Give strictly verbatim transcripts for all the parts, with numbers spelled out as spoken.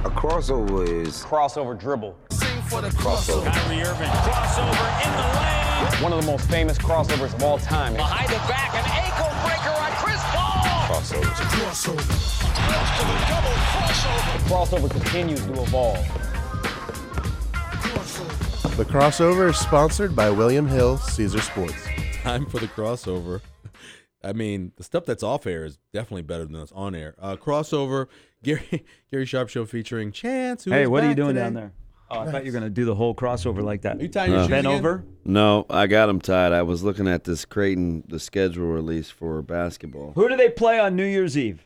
A crossover is crossover dribble. Sing for the crossover. Kyrie Irving, crossover in the lane. One of the most famous crossovers of all time. Behind the back, an ankle breaker on Chris Paul. crossovers. Crossover. Close to the double crossover. The crossover continues to evolve. Crossover. The crossover is sponsored by William Hill, Caesar Sports. Time for the crossover. I mean, the stuff that's off air is definitely better than that's on air. Uh, crossover, Gary Gary Sharp Show featuring Chance. Who Hey, is what are you back doing today. down there? Oh, I thought you were going to do the whole crossover like that. Are you tying your No. shoes Bent again? over? No, I got them tied. I was looking at this Creighton, the schedule release for basketball. Who do they play on New Year's Eve?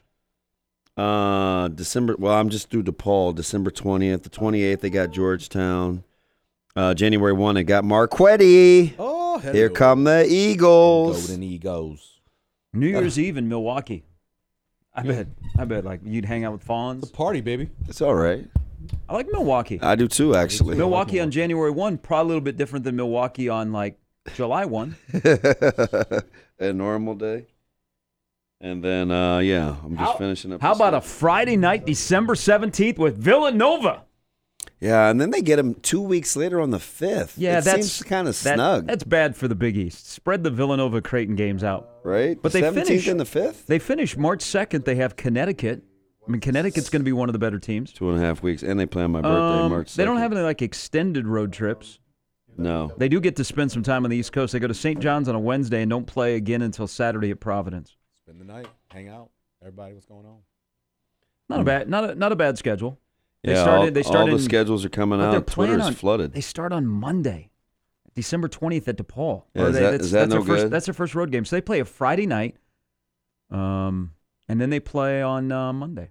Uh, December. Well, I'm just through DePaul. December twentieth, the twenty-eighth. They got Georgetown. Uh, January first, they got Marquette. Oh, hello. Here come the Eagles. Golden Eagles. New Year's Eve in Milwaukee. I bet. I bet like you'd hang out with It's Fawns. a party, baby. It's all right. I like Milwaukee. I do too, actually. Milwaukee on January first, probably a little bit different than Milwaukee on like July first. A normal day. And then, uh, yeah, I'm just How- finishing up. How this about a stuff. Friday night, December seventeenth with Villanova? Yeah, and then they get them two weeks later on the fifth. Yeah, it that's seems kind of that- snug, That's bad for the Big East. Spread the Villanova Creighton games out. right? But they seventeenth finish- and the fifth. They finish March second. They have Connecticut. I mean, Connecticut's going to be one of the better teams. Two and a half weeks, and they play on my birthday, Um, March second. they don't have any like extended road trips. No. They do get to spend some time on the East Coast. They go to Saint John's on a Wednesday and don't play again until Saturday at Providence. Spend the night, hang out. Everybody, what's going on? Not a bad, not a, not a bad schedule. They Yeah, started. all, they started. all the schedules are coming but they're out. playing Twitter's on- flooded. They start on Monday, December twentieth at DePaul. Yeah, Or is they- that- that's, is that that's no their first, good? That's their first road game. So they play a Friday night, um, and then they play on uh, Monday.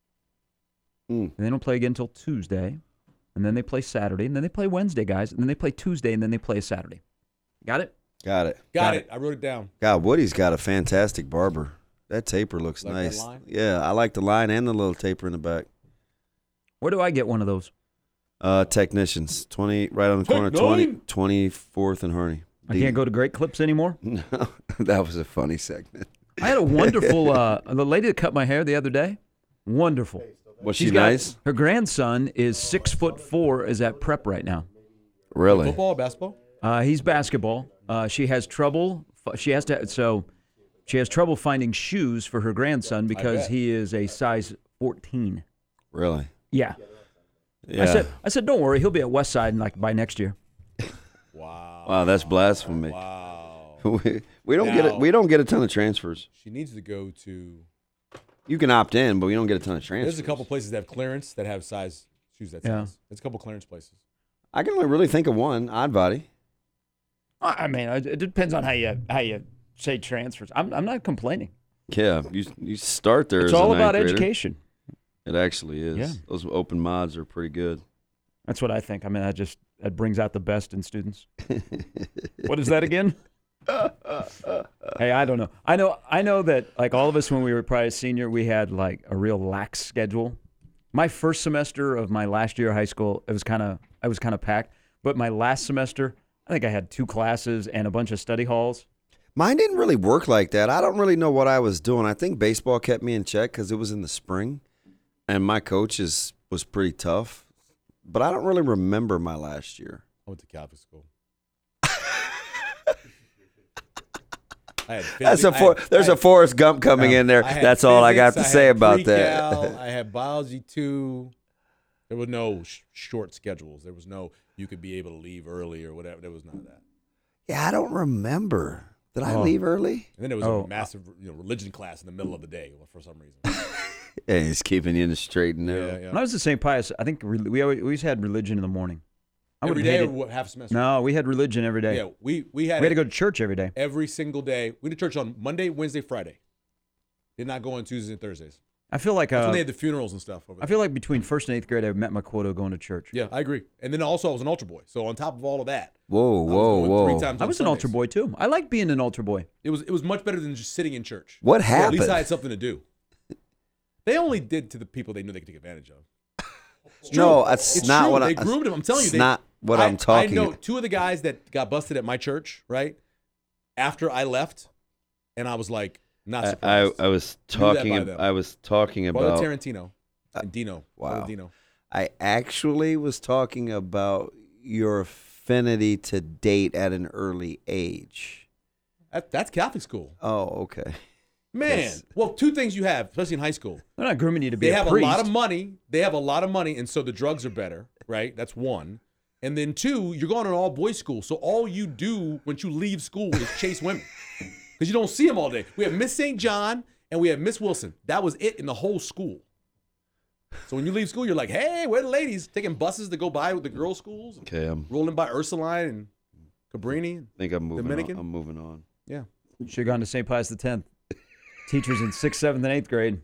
Mm. And they don't play again until Tuesday, and then they play Saturday, and then they play Wednesday, guys, and then they play Tuesday, and then they play a Saturday. Got it? Got it. Got, Got it. I wrote it down. God, Woody's got a fantastic barber. That taper looks Like that nice. line? Yeah, I like the line and the little taper in the back. Where do I get one of those? Uh, technicians, twenty right on the corner, twenty, twenty-fourth and Harney. I can't go to Great Clips anymore. No, that was a funny segment. I had a wonderful uh, the lady that cut my hair the other day. Wonderful. Was She's she got- nice? Her grandson is six foot four. Is at prep right now. Really? Football or basketball? Uh, he's basketball. Uh, she has trouble. She has to. So she has trouble finding shoes for her grandson because bet. he is a size fourteen. Really? Yeah. Yeah. I said. I said, don't worry. He'll be at West Side like by next year. Wow. Wow, that's blasphemy. Wow. we, we don't get Now- a, we don't get a ton of transfers. She needs to go to. You can opt in, but we don't get a ton of transfers. There's a couple places that have clearance that have size shoes that size. Yeah. There's a couple clearance places. I can only really think of one, Odd Body. I I mean, it depends on how you how you say transfers. I'm I'm not complaining. Yeah, you you start there. It's as a all ninth about grader. education. It actually is. Yeah. Those open mods are pretty good. That's what I think. I mean, that just that brings out the best in students. What is that again? Hey, I don't know. I know. I know that like all of us when we were probably a senior, we had like a real lax schedule. My first semester of my last year of high school, it was kind of I was kind of packed. But my last semester, I think I had two classes and a bunch of study halls. Mine didn't really work like that. I don't really know what I was doing. I think baseball kept me in check because it was in the spring, and my coach is, was pretty tough. But I don't really remember my last year. I went to Catholic school. I had physics, That's a I for, had- there's I a had- Forrest Gump coming um, in there. I had That's all I got to physics, say had about pre-cal, that. I had biology two. There were no sh- short schedules. There was no you could be able to leave early or whatever. There was none of that. Yeah, I don't remember. Did I Oh. leave early? And then there was Oh. a massive you know, religion class in the middle of the day for some reason. Yeah, he's keeping you in the straight and narrow. Yeah, yeah. When I was at Saint Pius, I think re- we always, we always had religion in the morning. I Every would day hate or it. what, half a semester? No, we had religion every day. Yeah, we, we had We had to it go to church every day. every single day. We did church on Monday, Wednesday, Friday. Did not go on Tuesdays and Thursdays. I feel like That's uh, when they had the funerals and stuff over I there. feel like between first and eighth grade, I met my quota going to church. Yeah, I agree. And then also I was an altar boy. So on top of all of that, Whoa, I was whoa, going whoa. three times I on was an Sundays. altar boy too. I like being an altar boy. It was it was much better than just sitting in church. What So at least happened? I had something to do. They only did to the people they knew they could take advantage of. It's true. No, that's It's not true. what they I- groomed them. I'm telling you, it's they, not what I, I'm talking I know about. two of the guys that got busted at my church, right? After I left, and I was like, not I, I, surprised. I was Knew that talking. by ab- them. I was talking Brother about. Tarantino and Dino. wow. Brother Dino. I actually was talking about your affinity to date at an early age. That, that's Catholic school. Oh, okay. Man, Yes. well, two things you have, especially in high school. They're not grooming you to be They a have priest. a lot of money. They have a lot of money, and so the drugs are better, right? That's one. And then two, you're going to an all-boys school, so all you do once you leave school is chase women because you don't see them all day. We have Miss Saint John and we have Miss Wilson. That was it in the whole school. So when you leave school, you're like, hey, where are the ladies? Taking buses to go by with the girls' schools. Okay, I'm Rolling by Ursuline and Cabrini. think I'm moving Dominican? on. I'm moving on. Yeah. Should have gone to Saint Pius X. Teachers in sixth, seventh, and eighth grade.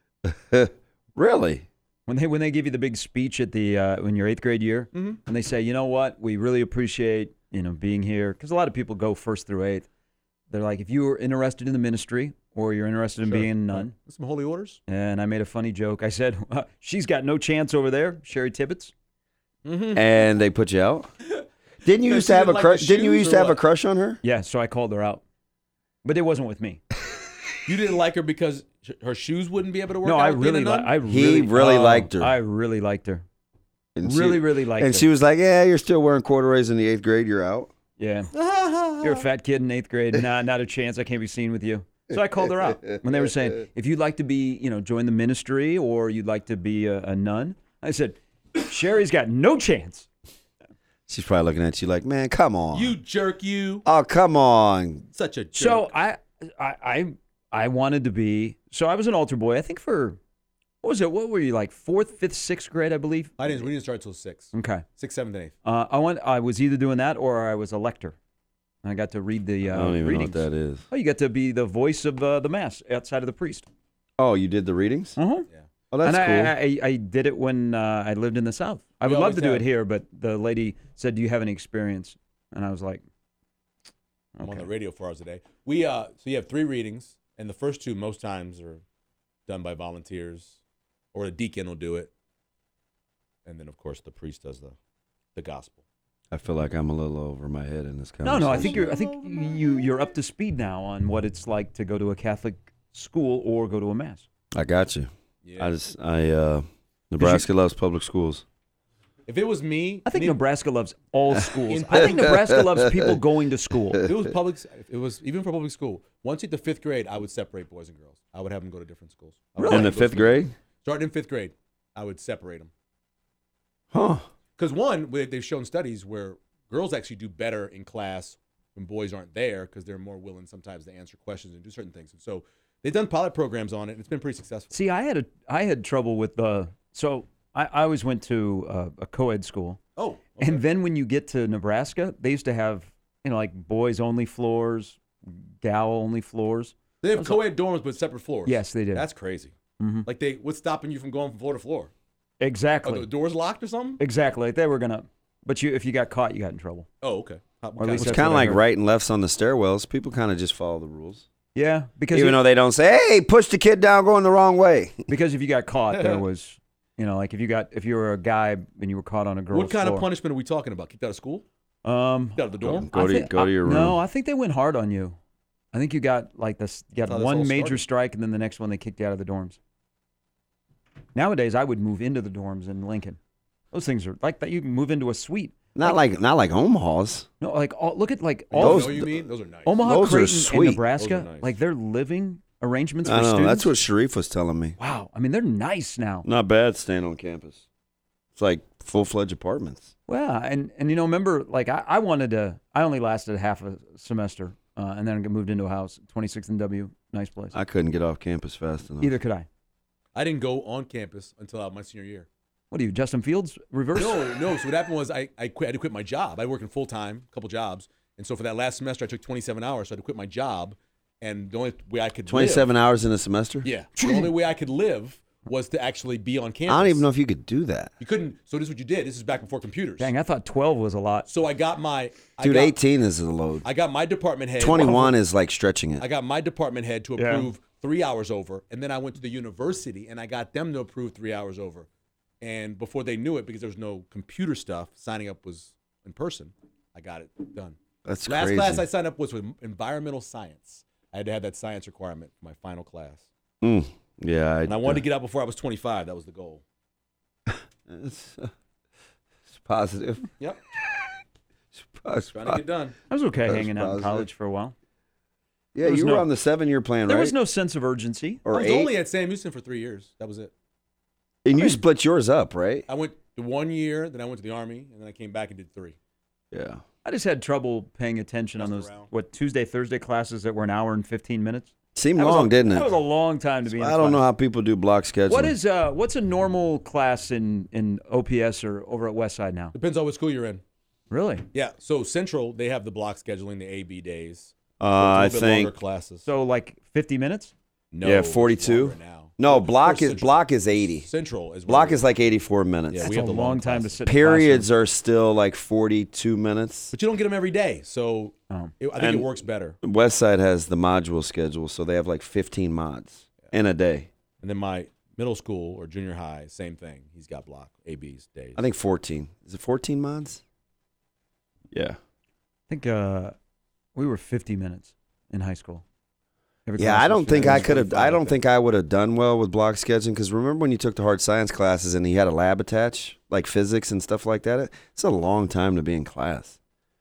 Really? When they when they give you the big speech at the uh, in your eighth grade year, Mm-hmm. and they say, you know what, we really appreciate you know being here because a lot of people go first through eighth. They're like, if you were interested in the ministry or you're interested in Sure. being a nun, Some holy orders. and I made a funny joke. I said, she's got no chance over there, Sherry Tibbetts. And they put you out? Didn't you Because used she to have a didn't like crush? the Didn't you shoes used or to have a what? crush on her? Yeah, so I called her out, but it wasn't with me. You didn't like her because sh- her shoes wouldn't be able to work No, out I with being a really, li- nun? I He really, really oh, liked her. I really liked her. And she- Really, really liked And her. she was like, "Yeah, you're still wearing corduroys in the eighth grade. You're out." Yeah. You're a fat kid in eighth grade. Nah, not a chance. I can't be seen with you. So I called her out when they were saying, if you'd like to be, you know, join the ministry or you'd like to be a, a nun, I said, Sherry's got no chance. She's probably looking at you like, "Man, come on." You jerk, you. Oh, come on. Such a jerk. So I, I, I, I wanted to be. So I was an altar boy. I think for what was it? What were you like? Fourth, fifth, sixth grade, I believe. I didn't. We didn't start until six. Okay. Six, seventh, and eighth. Uh, I went. I was either doing that or I was a lector. I got to read the uh, I don't even readings. know what that is. Oh, you got to be the voice of uh, the mass outside of the priest. Oh, you did the readings? Uh-huh. Yeah. Oh, that's and cool. I, I, I did it when uh, I lived in the South. I We would love always to do have. it here, but the lady said, "Do you have any experience?" And I was like, I'm on Okay. the radio four hours a day. We uh, so you have three readings, and the first two most times are done by volunteers, or a deacon will do it, and then of course the priest does the, the gospel. I feel like I'm a little over my head in this "No, conversation. no. I think you're. I think you you're up to speed now on what it's like to go to a Catholic school or go to a mass." I got you. Yeah. I just, I, uh, Nebraska loves public schools. If it was me, I think any- Nebraska loves all schools. In- I think Nebraska loves people going to school. if it was public, if it was even for public school. Once you hit the fifth grade, I would separate boys and girls. I would have them go to different schools. I would Really? In have the them go fifth to- grade? Starting in fifth grade, I would separate them. Huh. Because one, we- they've shown studies where girls actually do better in class when boys aren't there because they're more willing sometimes to answer questions and do certain things. And so they've done pilot programs on it, and it's been pretty successful. See, I had a I had trouble with the so I, I always went to uh, a co-ed school. Oh, And then when you get to Nebraska, they used to have, you know, like boys only floors, gal only floors. they have co-ed dorms but separate floors. Yes, they did. That's crazy. Mhm. Like they, what's stopping you from going from floor to floor? Are Exactly. the doors locked or something? Exactly. Like they were gonna, but you if you got caught, you got in trouble. Oh, okay. How- Or at least It's that's kind of what I like heard. right and lefts on the stairwells. People kind of just follow the rules. Yeah, because Even you- though they don't say, "Hey, push the kid down going the wrong way." because if you got caught, there was, you know, like if you got if you were a guy and you were caught on a girl's what kind floor, of punishment are we talking about? Kicked out of school? Um, Kicked out of the dorm? Go I to think- go to I- your room. No, I think they went hard on you. I think you got like this. You That's how got this one all major started. strike, and then the next one they kicked you out of the dorms. Nowadays, I would move into the dorms in Lincoln. Those things are like that. You can move into a suite. Not like not like Omaha's. No, like all, look at like Oh, all Those- know what you mean? Those are nice. Omaha, those are Creighton, and sweet. Nebraska. Those are nice. Like their living arrangements for I know. students. That's what Sharif was telling me. Wow, I mean they're nice now. Not bad staying on campus. It's like full fledged apartments. Well, and and you know, remember, like I, I wanted to. I only lasted half a semester, uh, and then I moved into a house, twenty-sixth and W, nice place. I couldn't get off campus fast enough. Either could I. I didn't go on campus until uh, my senior year. What are you, Justin Fields reverse? No, no. So what happened was I, I quit. I had to quit my job. I worked in full time, a couple jobs, and so for that last semester, I took twenty-seven hours. So I had to quit my job, and the only way I could Twenty-seven live, hours in a semester. yeah, the only way I could live was to actually be on campus. I don't even know if you could do that, You couldn't. So this is what you did. This is back before computers. Dang, I thought twelve was a lot. So I got my I dude. got, Eighteen is a load. I got my department head. Twenty-one is like stretching I it. got my department head to Yeah. approve three hours over, and then I went to the university and I got them to approve three hours over. And before they knew it, because there was no computer stuff, signing up was in person. I got it done. That's Last crazy. class I signed up was with environmental science. I had to have that science requirement for my final class. Mm, yeah, And I wanted to get out before I was twenty-five. That was the goal. It's, uh, it's positive. Yep. It's pos- Trying to get done. I was okay That's hanging out in positive. college for a while. Yeah, There was you were no- on the seven-year plan, There right? was no sense of urgency. I or was eight, only at Sam Houston for three years. That was it. and you split yours up, right? I went the one year, then I went to the Army, and then I came back and did three. Yeah. I just had trouble paying attention on Messed those around. what Tuesday, Thursday classes that were an hour and fifteen minutes. Seemed That was long, a- didn't it? That was a long time to be in I a don't know class. how people do block scheduling. What is uh what's a normal class in in O P S or over at Westside now? Depends on what school you're in. Really? Yeah, so Central, they have the block scheduling, the A B days. Uh, So I it's a little bit think. longer classes. So like fifty minutes? No, Yeah, it's forty-two. longer now. No, Well, block first is Central- block is eighty. Central is Block where- is like eighty-four minutes. Yeah, That's we a have the long long time to classes. sit. in a Periods classroom. are still like forty-two minutes. But you don't get them every day, so Oh. it, I think And- it works better. Westside has the module schedule, so they have like fifteen mods in a day. And then my middle school or junior high, same thing. He's got block A B's days. I think fourteen. Is it fourteen mods? Yeah. I think uh we were fifty minutes in high school. Every Yeah, class I was don't think fifty I minutes. could have. I forty-five, I don't think. think I would have done well with block scheduling because remember when you took the hard science classes and you had a lab attached, like physics and stuff like that. It's a long time to be in class.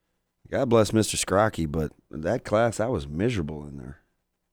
God bless Mister Scrocky, but that class I was miserable in there.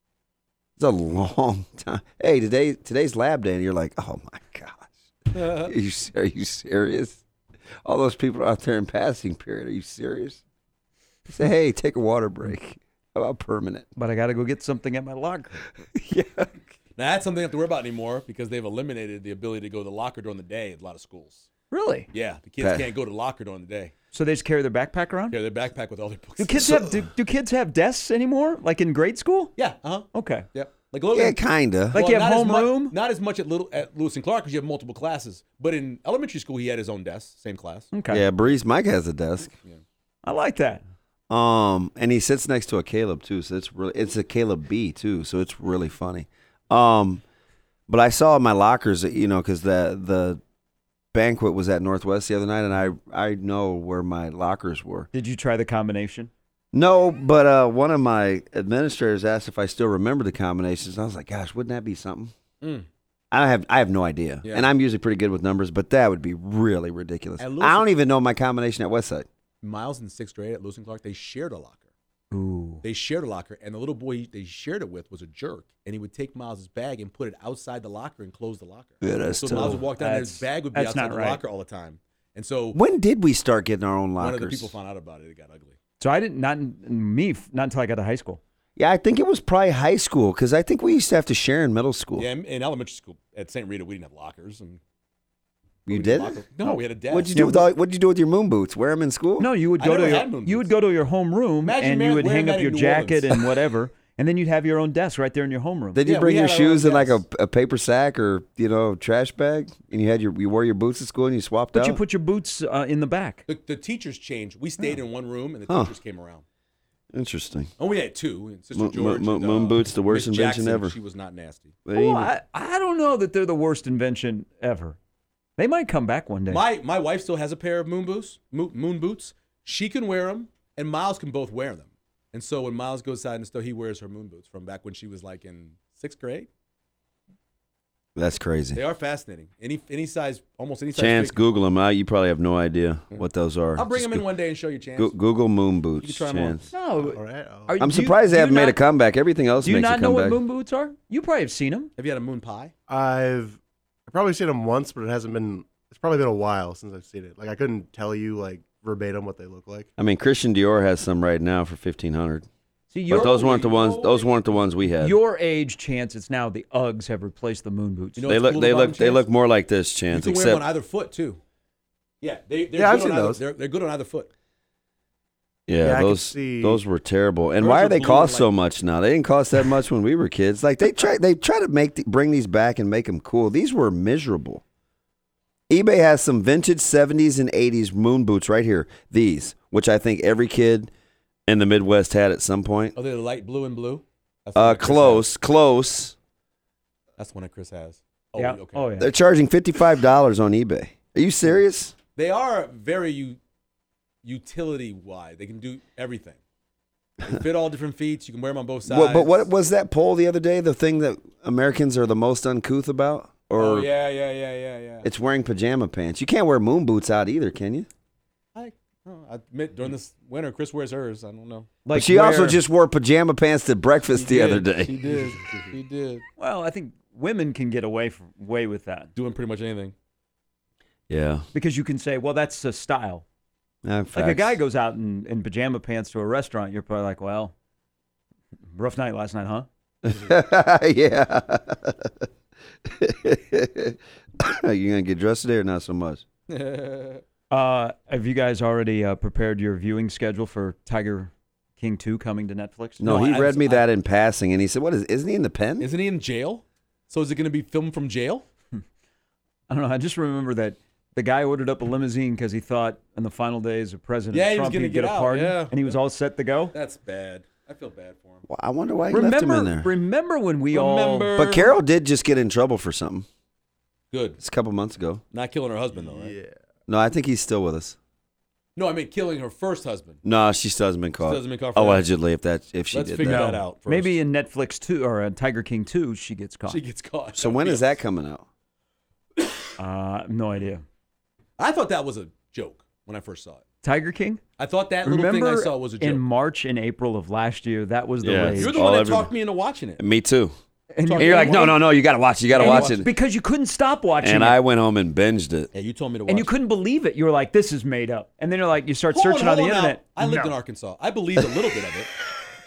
It's a long time. Hey, today today's lab day, and you're like, oh my gosh, are you are you serious? All those people out there in passing period. Are you serious? Say, hey, take a water break. How about permanent? But I got to go get something at my locker. Yeah. Now, that's something I don't have to worry about anymore because they've eliminated the ability to go to the locker during the day at a lot of schools. Really? Yeah, the kids Okay. can't go to the locker during the day. So they just carry their backpack around? Yeah, their backpack with all their books. Do kids So- have do, do kids have desks anymore? Like in grade school? Yeah, uh-huh. Okay. Yep. Like Logan, Yeah, kinda. Like you have not as homeroom? much- Not as much at little at Lewis and Clark because you have multiple classes. But in elementary school, he had his own desk, same class. Okay. Yeah, Breeze Mike has a desk. I like that. Um, and he sits next to a Caleb too, so it's really it's a Caleb B too, so it's really funny. Um, but I saw my lockers, you know, because the the banquet was at Northwest the other night, and I I know where my lockers were. Did you try the combination? No, but uh, one of my administrators asked if I still remember the combinations, and I was like, "Gosh, wouldn't that be something?" Mm. I have I have no idea, Yeah. and I'm usually pretty good with numbers, but that would be really ridiculous. At I Lewis- don't even know my combination at Westside. Miles in sixth grade at Lewis and Clark, they shared a locker. Ooh. They shared a locker, and the little boy they shared it with was a jerk, and he would take Miles' bag and put it outside the locker and close the locker. Yeah, that's so Miles would tough. walk down there, his That's- bag would be that's outside not the right. locker all the time. And so When did we start getting our own lockers? one of the people found out about it. It got ugly. So I didn't not me not until I got to high school. Yeah, I think it was probably high school because I think we used to have to share in middle school. Yeah, in, in elementary school at Saint Rita, we didn't have lockers. And You we did? locker- No, we had a desk. What'd you do with all, What'd you do with your moon boots? Wear them in school? No, you would I go never to your had moon you would boots. go to your homeroom Imagine and man you would wearing hang that up in your New jacket Orleans. and whatever, and then you'd have your own desk right there in your homeroom. Did you Yeah, bring we your had our shoes own in like a, desk. a paper sack or you know trash bag, and you had your you wore your boots at school and you swapped but out? you put your boots uh, in the back. The, the teachers changed. We stayed in one room, and the Huh. teachers came around. Interesting. Oh, we had two. And Sister Mo- mo- George. mo- and, moon uh, boots, the worst Miss invention Jackson, ever. She was not nasty. They Oh, even- I, I don't know that they're the worst invention ever. They might come back one day. My my wife still has a pair of moon boots. Moon, moon boots. She can wear them, and Miles can both wear them. And so when Miles goes outside and stuff, he wears her moon boots from back when she was like in sixth grade. That's crazy. They are fascinating. Any any size, almost any size. Chance, fit. Google them out. You probably have no idea what those are. I'll bring Just them in go- one day and show you, Chance. go- Google moon boots. You can try 'em on. Chance. no. All right. I'll- Are- I'm do you- surprised they do you haven't made a not- comeback. Everything else Do you makes not a know what comeback. moon boots are? You probably have seen them. Have you had a moon pie? I've I've probably seen them once, but it hasn't been. It's probably been a while since I've seen it. Like I couldn't tell you like verbatim what they look like. I mean, Christian Dior has some right now for fifteen hundred. See, But your, those weren't the ones. Those weren't the ones we had. your age, Chance. It's now the Uggs have replaced the moon boots. You know They what's look. cool They about look. them, They Chance? look more like this, You Chance. can wear Except them on either foot too. Yeah, they they're Yeah, I've good on seen either, those. They're, they're good on either foot. yeah, Yeah, I could those see- those were terrible. And Those why are are they blue cost and so like- much now? They didn't cost that much when we were kids. Like they try. They try to make the, bring these back and make them cool. These were miserable. eBay has some vintage seventies and eighties moon boots right here. These, which I think every kid in the Midwest had at some point. Oh, they're light blue and blue. That's the one Uh, that Chris has. close, close. That's the one that Chris has. Oh, Yeah. okay. Oh, yeah. They're charging fifty-five dollars on eBay. Are you serious? They are very u- utility wide. They can do everything. They fit all different feet. You can wear them on both sides. What, but what was that poll the other day? The thing that Americans are the most uncouth about? Or oh yeah, yeah, yeah, yeah, yeah. it's wearing pajama pants. You can't wear moon boots out either, can you? I, oh, I admit during this winter, Chris wears hers. I don't know. Like But she also where- just wore pajama pants to breakfast She the did. other day. She did. She did. Well, I think women can get away from, away with that Doing pretty much anything. Yeah. because you can say, well, that's a style. Uh, Like a guy goes out in, in pajama pants to a restaurant, you're probably like, well, rough night last night, huh? yeah. You gonna get dressed today or not so much? Uh, have you guys already uh, prepared your viewing schedule for Tiger King two coming to Netflix? No, No, he I- read me I- that in passing, and he said, "What is? Isn't he in the pen?" Isn't he in jail? So is it going to be filmed from jail? I don't know. I just remember that the guy ordered up a limousine because he thought in the final days of President Yeah, he was Trump gonna he'd get, get a out, pardon, yeah. and he was all set to go. That's bad. I feel bad for him. Well, I wonder why he left him Remember, in there. remember when we all Remember. But Carol did just get in trouble for something. Good. It's a couple months ago. Not killing her husband, though, right? Yeah. No, I think he's still with us. No, I mean killing her first husband. No, she still hasn't been caught. hasn't been caught for that. Allegedly, if that if she Let's did figure that. that out first. maybe in Netflix two or uh, Tiger King two, she gets caught. She gets caught. So when is that coming out? uh, I have no idea. I thought that was a joke when I first saw it. Tiger King. I thought that little Remember thing I saw was a joke. in March and April of last year, that was the Yeah. rage. You're the all one that everybody- talked me into watching it. Me too. And Talk- And you're like, no, no, no, you got to watch it. You got to and watch you- it. because you couldn't stop watching And it. I went home and binged it. Yeah, you told me to watch and you it. couldn't believe it. You were like, "This is made up." And then you're like, you start Hold searching on, hold the now. internet. I lived No. in Arkansas. I believed a little bit of it.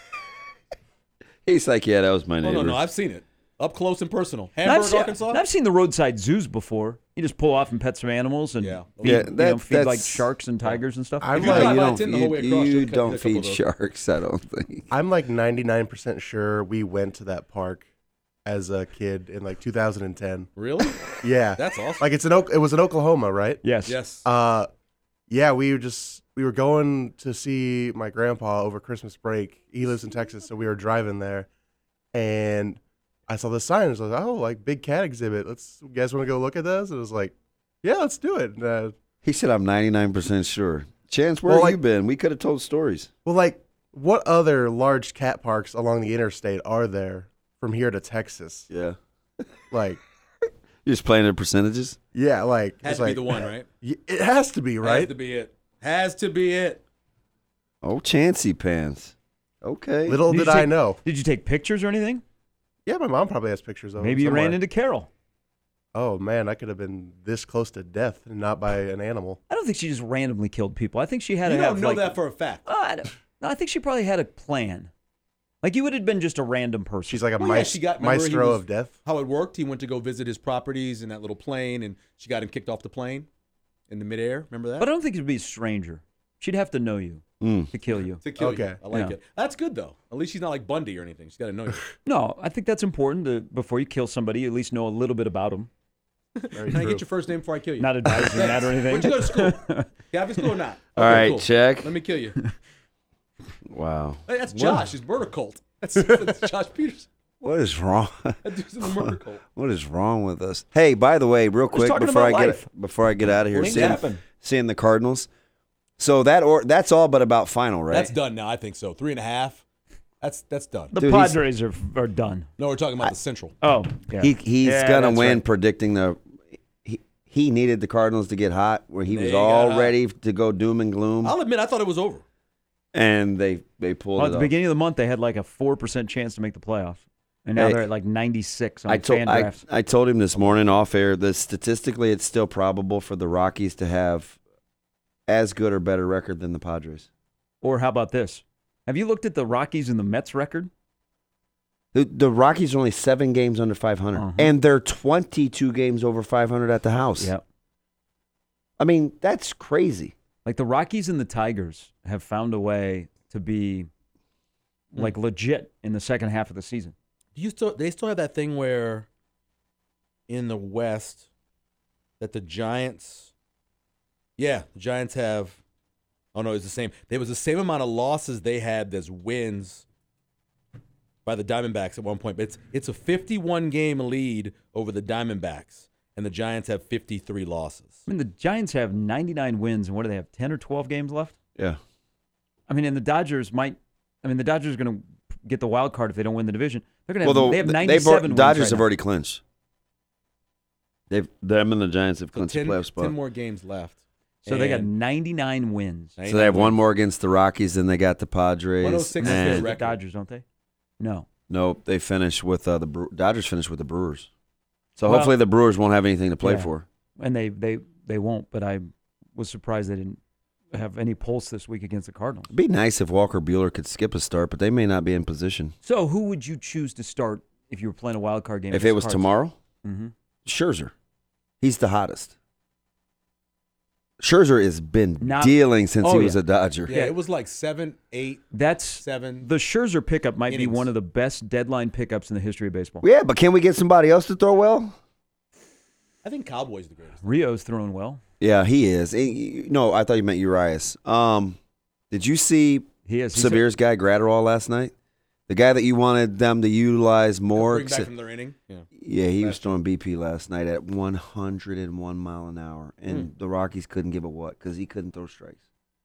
He's like, yeah, that was my No, neighbor. no, no. I've seen it up close and personal. And Hamburg, I've, seen, Arkansas. and I've seen the roadside zoos before. You just pull off and pet some animals and Yeah. feed, Yeah, you know, that- feed like that's- sharks and tigers and stuff. I'm If you like, drive you by don't, ten the whole you, way across, you you'll cut- don't get a couple feed of those. sharks, I don't think. I'm like ninety-nine percent sure we went to that park as a kid in like two thousand ten. Really? Yeah. That's awesome. Like it's in Oak- it was in Oklahoma, right? yes. Yes. Uh, yeah, we were just we were going to see my grandpa over Christmas break. He lives in Texas, so we were driving there, and I saw this sign. It was like, oh, like big cat exhibit. Let's you guys want to go look at this? And it was like, yeah, let's do it. And, uh, He said, I'm ninety-nine percent sure. Chance, where Well, have like- you been? We could have told stories. well, like what other large cat parks along the interstate are there from here to Texas? Yeah. Like, You're just playing the percentages? yeah, like Has it's to like be the one, right? y- it has to be, Has right? to be it. Has to be it. Oh, Chancey pants. Okay. Little Did you did I take- know. Did you take pictures or anything? Yeah, my mom probably has pictures of. Maybe them you ran somewhere. into Carol. Oh man, I could have been this close to death and not by an animal. I don't think she just randomly killed people. I think she had You to don't have know like, that for a fact. Oh, I, don't- no, I think she probably had a plan. Like you would have been just a random person. She's like a Well, yeah, maes- she got- remember he maestro was- of death. How it worked? He went to go visit his properties in that little plane, and she got him kicked off the plane in the midair. Remember that? But I don't think it'd be a stranger. She'd have to know you Mm. to kill you. to kill you. Okay. I like Yeah. it. That's good though. At least she's not like Bundy or anything. She's got to know you. No, I think that's important to before you kill somebody, you at least know a little bit about them. Very Can I true. get your first name before I kill you? Not advising that or anything. Where'd you go to school? Catholic school or not? All Okay, right, cool. check. Let me kill you. Wow. Hey, that's Josh. He's murder cult. That's, that's Josh Peters. What is wrong? That dude's in the murder cult. What is wrong with us? Hey, by the way, real quick talking before I about get life. before I get out of here, Things seeing, happen. seeing the Cardinals. So that or that's all but about final, right? That's done now. I think so. Three and a half. That's that's done. The Dude, he's- Padres are are done. No, we're talking about the Central. Oh, yeah. He he's Yeah, gonna that's win. right. Predicting the he, he needed the Cardinals to get hot, where he was They got all hot. ready to go doom and gloom, I'll admit, I thought it was over. and they they pulled Well, it at the off. beginning of the month, they had like a four percent chance to make the playoffs, and now Hey, they're at like ninety-six on I told fan I, drafts. I told him this morning off air that statistically it's still probable for the Rockies to have as good or better record than the Padres. Or how about this? Have you looked at the Rockies and the Mets record? The, the Rockies are only seven games under five hundred, Uh-huh. and they're twenty-two games over five hundred at the house. Yeah. I mean, that's crazy. Like the Rockies and the Tigers have found a way to be like legit in the second half of the season. Do you still? They still have that thing where in the West that the Giants. Yeah, the Giants have. Oh no, it's the same. There was the same amount of losses they had as wins by the Diamondbacks at one point. But it's it's a fifty-one game lead over the Diamondbacks, and the Giants have fifty-three losses. I mean, the Giants have ninety-nine wins, and what do they have? ten or twelve games left? Yeah. I mean, and the Dodgers might. I mean, the Dodgers are going to get the wild card if they don't win the division. They're going to Well, have. the, they have they've ninety-seven al- wins Dodgers right have now. already clinched. They've them and the Giants have So clinched ten, a playoff spot. ten more games left. So they got And ninety-nine wins. So they have one more against the Rockies, then they got the Padres. one oh six is and- their The record. Dodgers, don't they? No. Nope, they finish with uh, the Bre- Dodgers finish with the Brewers. So Well- hopefully the Brewers won't have anything to play Yeah. for. And they, they, they won't, but I was surprised they didn't have any pulse this week against the Cardinals. It'd be nice if Walker Buehler could skip a start, but they may not be in position. So who would you choose to start if you were playing a wild card game? If against it the was Cards? tomorrow, Mm-hmm. Scherzer. He's the hottest. Scherzer has been Not- dealing since Oh, he was yeah. a Dodger. Yeah, it was like seven, eight, That's seven. the Scherzer pickup might innings. be one of the best deadline pickups in the history of baseball. Yeah, but can we get somebody else to throw well? I think Cowboys the greatest. Rio's throwing well. Yeah, he is. Eh, No, I thought you meant Urias. Um, did you see He is. He's Severe's guy Gratterall last night? The guy that you wanted them to utilize more. Bring back from their inning. Yeah. Yeah, he was Last throwing B P last night at one hundred one mile an hour, and the Rockies couldn't give a what because he couldn't throw strikes.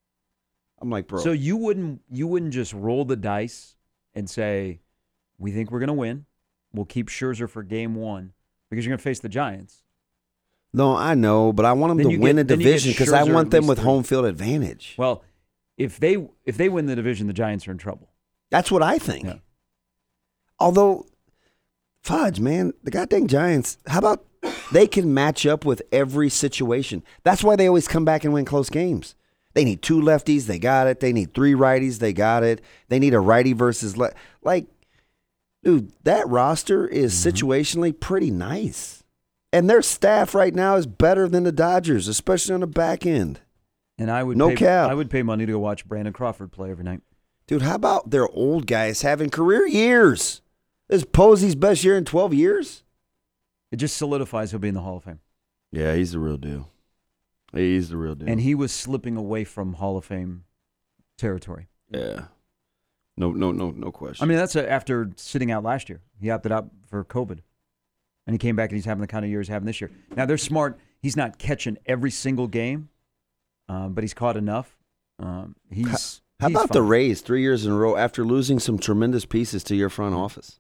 I'm like, bro. So you wouldn't you wouldn't just roll the dice and say, we think we're going to win. We'll keep Scherzer for game one because you're going to face the Giants. no, I know, but I want them Then to you win get- a then you get division because I Scherzer want at them least with three. home field advantage. Well, if they if they win the division, the Giants are in trouble. That's what I think. Yeah. Although, fudge, man, the goddamn Giants, how about they can match up with every situation? That's why they always come back and win close games. They need two lefties, they got it. They need three righties, they got it. They need a righty versus le- like, dude, that roster is Mm-hmm. situationally pretty nice. And their staff right now is better than the Dodgers, especially on the back end. And I would No pay, cap. I would pay money to go watch Brandon Crawford play every night. Dude, how about their old guys having career years? Is Posey's best year in twelve years? It just solidifies he'll be in the Hall of Fame. Yeah, he's the real deal. He's the real deal. And he was slipping away from Hall of Fame territory. yeah. No, no, no, no question. I mean, that's a, after sitting out last year. He opted out for COVID. And he came back and he's having the kind of year he's having this year. Now, they're smart. He's not catching every single game, um, but he's caught enough. Um, he's how he's about the fine. Rays three years in a row after losing some tremendous pieces to your front office?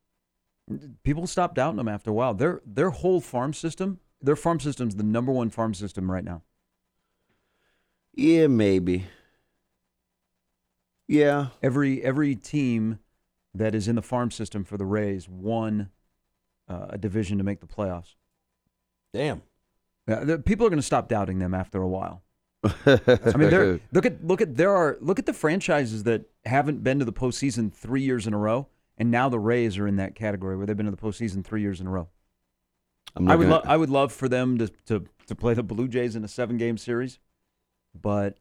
People stopped doubting them after a while. Their their whole farm system, their farm system's the number one farm system right now. Yeah, maybe. Yeah. Every every team that is in the farm system for the Rays won uh, a division to make the playoffs. Damn. Uh, the, people are going to stop doubting them after a while. I mean, they're, look at look at there are look at the franchises that haven't been to the postseason three years in a row, and now the Rays are in that category where they've been to the postseason three years in a row. I'm I would looking lo- at- I would love for them to, to to play the Blue Jays in a seven game series, but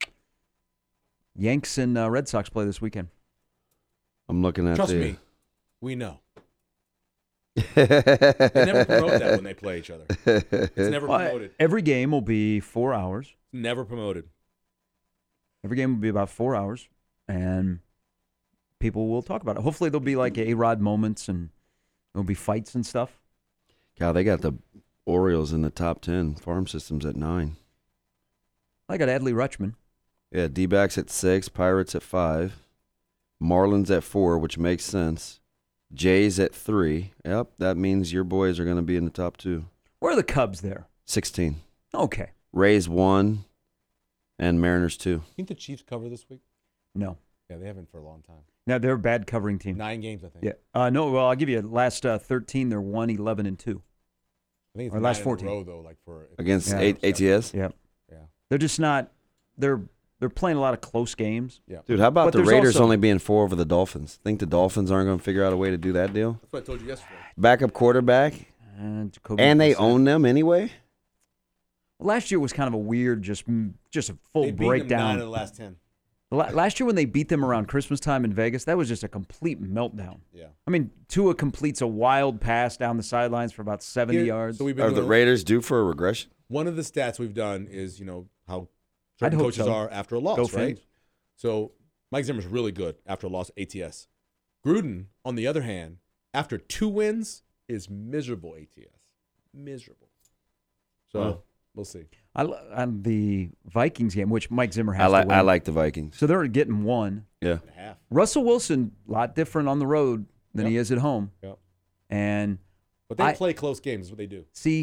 Yanks and uh, Red Sox play this weekend. I'm looking at Trust the, me, we know. They never promote that when they play each other. It's never Well, promoted. every game will be four hours. Never promoted. Every game will be about four hours, and people will talk about it. Hopefully, there'll be like A-Rod moments, and there'll be fights and stuff. God, they got the Orioles in the top ten farm systems at nine. I got Adley Rutschman. Yeah, D-backs at six, Pirates at five, Marlins at four, which makes sense. Jays at three. Yep, that means your boys are going to be in the top two. Where are the Cubs there? sixteen. Okay. Rays one, and Mariners two. Think the Chiefs cover this week? No. Yeah, they haven't for a long time. Now, they're a bad covering team. Nine games, I think. Yeah. Uh, no, well, I'll give you last uh, thirteen, they're one, eleven, and two. I think it's Or nine last in a fourteen. row, though, like for Against Yeah. A- ATS? Yeah. Yeah. They're just not, they're they're playing a lot of close games. Yeah. Dude, how about But the there's Raiders also- only being four over the Dolphins? Think the Dolphins aren't going to figure out a way to do that deal? That's what I told you yesterday. Backup quarterback, And, Jacoby and they Brissett. own them anyway? Last year was kind of a weird, just mm, just a full They beat them breakdown. nine of the last ten. La- Last year when they beat them around Christmas time in Vegas, that was just a complete meltdown. Yeah. I mean, Tua completes a wild pass down the sidelines for about seventy Here- yards. So we've been Are the doing- Raiders due for a regression? One of the stats we've done is, you know, how I'd certain hope coaches so. are after a loss, Go right? Fins. So Mike Zimmer's really good after a loss at A T S. Gruden, on the other hand, after two wins, is miserable A T S. Miserable. So Wow. we'll see. I, li- on the Vikings game, which Mike Zimmer has I like to win. I like the Vikings. So they're getting one. Yeah. And a half. Russell Wilson, a lot different on the road than Yep. he is at home. Yep. And But they I- play close games, is what they do. see,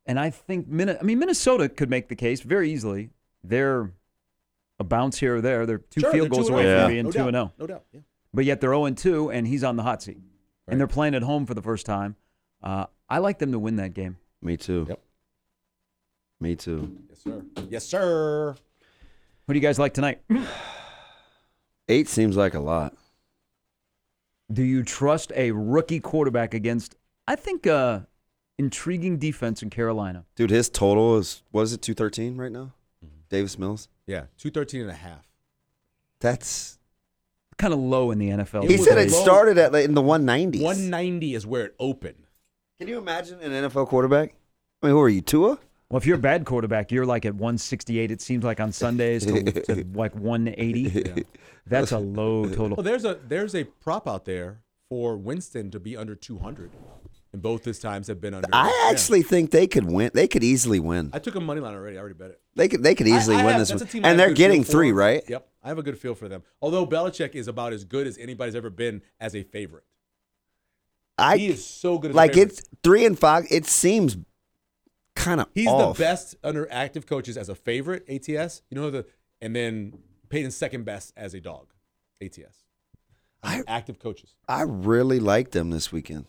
and I think Min- I mean Minnesota could make the case very easily. They're a bounce here or there. They're two Sure, field they're goals two away and oh. from Yeah. being No two doubt. and zero. No doubt. Yeah. But yet they're zero and two, and he's on the hot seat, Right. and they're playing at home for the first time. Uh, I like them to win that game. Me too. Yep. Me too. Yes, sir. Yes, sir. Who do you guys like tonight? Eight seems like a lot. Do you trust a rookie quarterback against, I think, uh, intriguing defense in Carolina? Dude, his total is, what is it, two thirteen right now? Davis Mills? Yeah, two thirteen and a half. That's. Kind of low in the N F L. It He was said it low. started at like, in the one nineties. one ninety is where it opened. Can you imagine an N F L quarterback? I mean, who are you, Tua? Well, if you're a bad quarterback, you're like at one sixty-eight. It seems like on Sundays to, to like one eighty. Yeah. That's a low total. Well, there's a there's a prop out there for Winston to be under two hundred, and both his times have been under. I yeah. actually think they could win. They could easily win. I took a money line already. I already bet it. They could. They could easily I- I win have- this that's a one, team I have and a they're good getting feel three, for. right? Yep, I have a good feel for them. Although Belichick is about as good as anybody's ever been as a favorite. I He is so good. As like a favorite. it's three and five. It seems kind of. He's off. the best under active coaches as a favorite, A T S. You know the, and then Peyton's second best as a dog, A T S. I- active coaches. I really like them this weekend.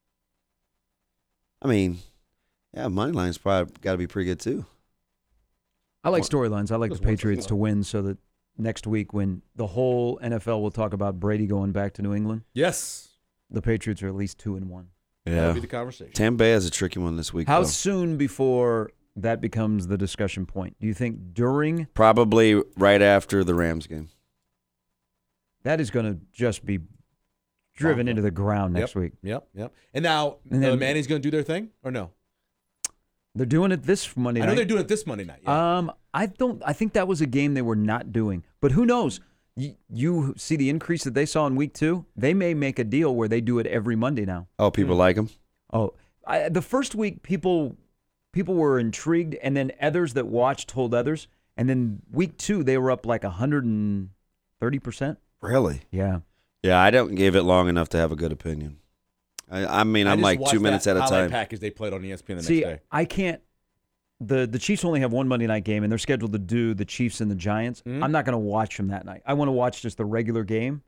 I mean, yeah, money line's probably got to be pretty good too. I like storylines. I like the Just one Patriots to win so that next week when the whole N F L will talk about Brady going back to New England, Yes, the Patriots are at least two and one. that'll be the conversation. Tampa Bay has a tricky one this week. How though. soon before that becomes the discussion point? Do you think during? Probably right after the Rams game. That is going to just be driven Bonk. into the ground next Yep. week. Yep, yep. And now And then- uh, Manning's going to do their thing or no? They're doing it this Monday I night. know they're doing it this Monday night. Yeah. Um, I don't. I think that was a game they were not doing. But who knows? You, you see the increase that they saw in week two. They may make a deal where they do it every Monday now. Oh, people Mm. like him. Oh, I, the first week people people were intrigued, and then others that watched told others, and then week two they were up like a hundred and thirty percent. Really? Yeah. Yeah, I don't give it long enough to have a good opinion. I, I mean, I I'm just like watched two minutes that at a highlight time. package they played on E S P N the See, next day. I can't. The the Chiefs only have one Monday night game, and they're scheduled to do the Chiefs and the Giants. Mhm. I'm not going to watch them that night. I want to watch just the regular game.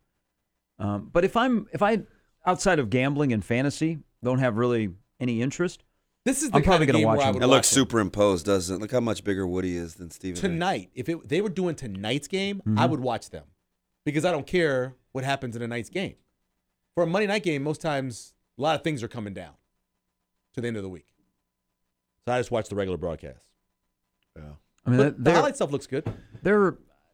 Um, but if I'm if I outside of gambling and fantasy don't have really any interest, This is the I'm probably kind of gonna game watch where I him. would It watch looks it. superimposed, doesn't it? Look how much bigger Woody is than Steven. A. Tonight, if it, they were doing tonight's game, Mm-hmm. I would watch them because I don't care what happens in a night's game. For a Monday night game, most times a lot of things are coming down to the end of the week. So I just watch the regular broadcast. Yeah. I mean But that- the they're, highlight stuff looks good. they're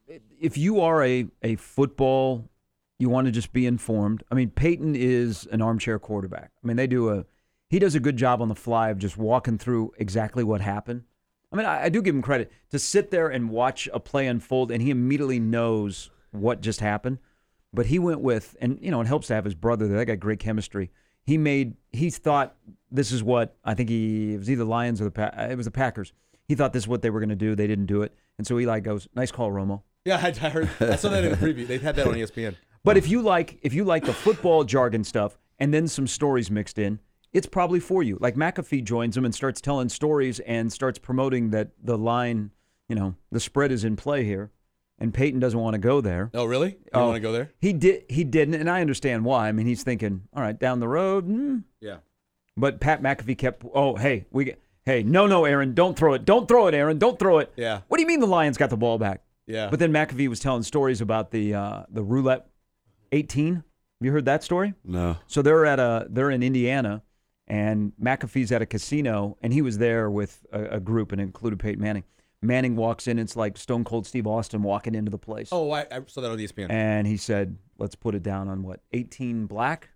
if you are a a football, you want to just be informed. I mean, Peyton is an armchair quarterback. I mean, they do a he does a good job on the fly of just walking through exactly what happened. I mean, I, I do give him credit to sit there and watch a play unfold, and he immediately knows what just happened. But he went with, and you know, it helps to have his brother there. They got great chemistry. He made, he thought this is what I think he it was either Lions or the Pa- it was the Packers. He thought this is what they were going to do. They didn't do it, and so Eli goes, "Nice call, Romo." Yeah, I, I heard. I saw that in the preview. They had that on E S P N. But if you like if you like the football jargon stuff and then some stories mixed in, it's probably for you. Like McAfee joins them and starts telling stories and starts promoting that the line, you know, the spread is in play here, and Peyton doesn't want to go there. Oh, really? You Oh. want to go there? He did. He didn't, and I understand why. I mean, he's thinking, all right, down the road. Hmm. Yeah. But Pat McAfee kept, oh, hey, we, get, hey, no, no, Aaron, don't throw it, don't throw it, Aaron, don't throw it. Yeah. What do you mean the Lions got the ball back? Yeah. But then McAfee was telling stories about the uh, the roulette eighteen. Have you heard that story? No. So they're at a they're in Indiana, and McAfee's at a casino, and he was there with a, a group, and it included Peyton Manning. Manning walks in, it's like Stone Cold Steve Austin walking into the place. Oh, I, I saw that on E S P N. And he said, let's put it down on what, eighteen black?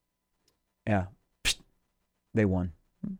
Yeah. Psst. They won.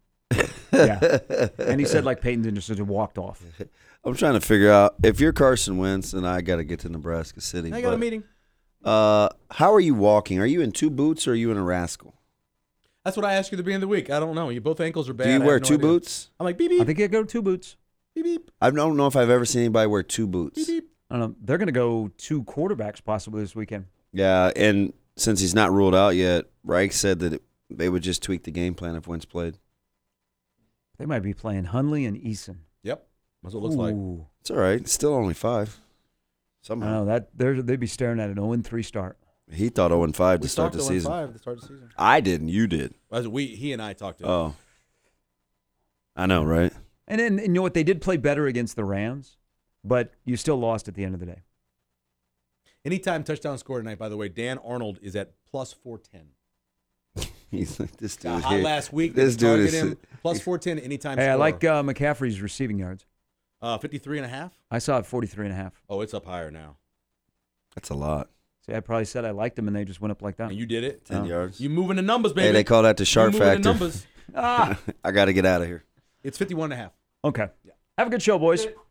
Yeah. And he said, like, Peyton didn't just walked off. I'm trying to figure out if you're Carson Wentz, then I got to get to Nebraska City. I got a but, meeting. Uh, how are you walking? Are you in two boots or are you in a rascal? That's what I asked you at the beginning of the week. I don't know. You both ankles are bad. Do you I wear have no two idea. boots? I'm like beep I beep think you go two boots. beep beep I don't know if I've ever seen anybody wear two boots. beep beep. I don't know. They're going to go two quarterbacks possibly this weekend. Yeah, and since he's not ruled out yet, Reich said that it, they would just tweak the game plan if Wentz played. They might be playing Hundley and Eason. Yep. That's what it looks like. Ooh. It's all right. It's still only five. I Somehow. know that they're, they'd be staring at an oh and three start. He thought oh and five to We start talked the to season. five to start the season. I didn't. You did. As we, he and I talked to him. Oh. I know, right? And then and you know what? They did play better against the Rams, but you still lost at the end of the day. Anytime touchdown score tonight, by the way, Dan Arnold is at plus four ten. He's like, this dude Got hot here. last week. This They dude target is. him. Plus four ten anytime Hey, score. I like uh, McCaffrey's receiving yards. uh, fifty-three and a half. I saw it forty-three and a half. Oh, it's up higher now. That's a lot. See, I probably said I liked them, and they just went up like that. And you did it. Ten Oh. yards. You moving the numbers, baby. Hey, they call that the sharp you moving factor. the numbers. Ah, I got to get out of here. It's fifty-one and a half. okay. Have a good show, boys.